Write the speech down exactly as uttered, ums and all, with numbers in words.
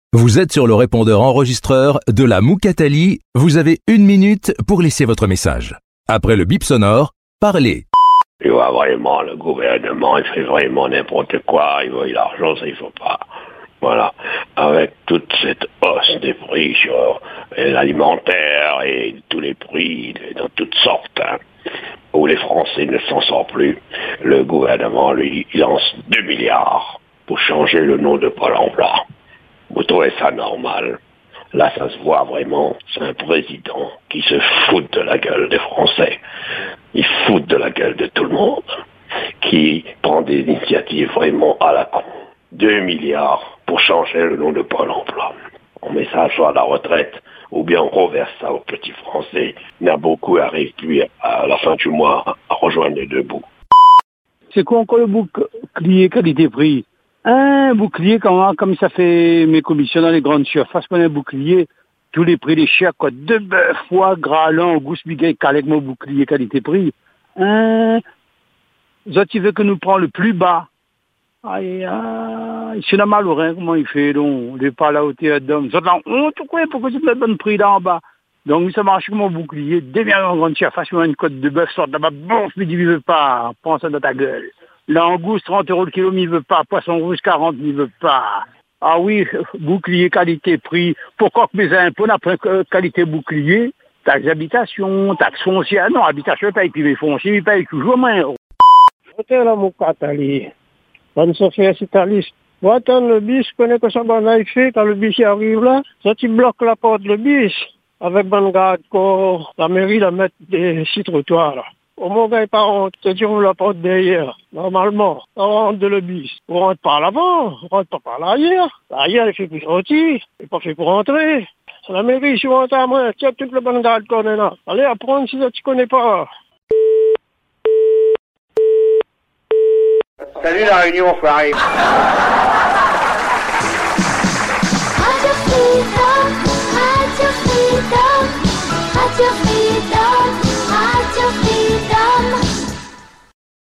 Vous êtes sur le répondeur enregistreur de la Moukatali. Vous avez une minute pour laisser votre message. Après le bip sonore, parlez. Tu vois, vraiment, le gouvernement, il fait vraiment n'importe quoi. Il veut l'argent, ça, il faut pas. Voilà. Avec toute cette hausse des prix sur l'alimentaire et tous les prix dans toutes sortes, hein, où les Français ne s'en sortent plus, le gouvernement, lui, il lance deux milliards pour changer le nom de Pôle emploi. Vous trouvez ça normal? Là, ça se voit vraiment. C'est un président qui se fout de la gueule des Français. Il fout de la gueule de tout le monde. Qui prend des initiatives vraiment à la con. Deux milliards pour changer le nom de Pôle emploi. On met ça soit à la retraite, ou bien on reverse ça aux petits Français. Il y en a beaucoup arrivent, lui, à la fin du mois, à rejoindre les deux bouts. C'est quoi encore le bouclier qualité-prix? Un bouclier, comme, comme ça fait mes commissions dans les grandes surfaces, qu'on a un bouclier, tous les prix, les chers, quoi, de bœuf, foie, gras, lent, gousse, biguet, avec mon bouclier qualité-prix. Un, ça, tu veux que nous prend le plus bas. Aïe, aïe, c'est la malheureuse, comment il fait, donc, il n'est pas à la hauteur d'homme. Ça, là, honte, quoi, pourquoi tu te donnes le prix là en bas? Donc, ça marche comme mon bouclier, déviens en grande surface, une côte de bœuf, sort là-bas, bon, mais il veut pas, prends ça dans ta gueule. Langouste, trente euros le kilo, m'y veut pas. Poisson rouge, quarante, m'y veut pas. Ah oui, bouclier, qualité, prix. Pourquoi que mes impôts n'ont pas qualité bouclier? Taxe d'habitation, taxe foncière. Non, habitation, paye privé foncier, il paye toujours moins. C'était la Moukatali. Bonne Sophie, c'est ta liste. Bon, attends, le bis, je connais que ça va fait quand le bis y arrive là. Ça, tu bloques la porte de bis. Avec bonne garde, la mairie la met des six trottoirs là. Au moment où par contre, tu ouvres la porte derrière, normalement, on rentre de le bis. On rentre par l'avant, on rentre pas par l'arrière. L'arrière, il fait plus sortir, il n'est pas fait pour rentrer. C'est la mairie, si on rentre à moi, tiens, toute la bonne garde qu'on est là. Allez, apprendre si ça, tu connais pas. Salut la réunion, Farid. Radio Freedom, Radio Freedom, Radio Freedom.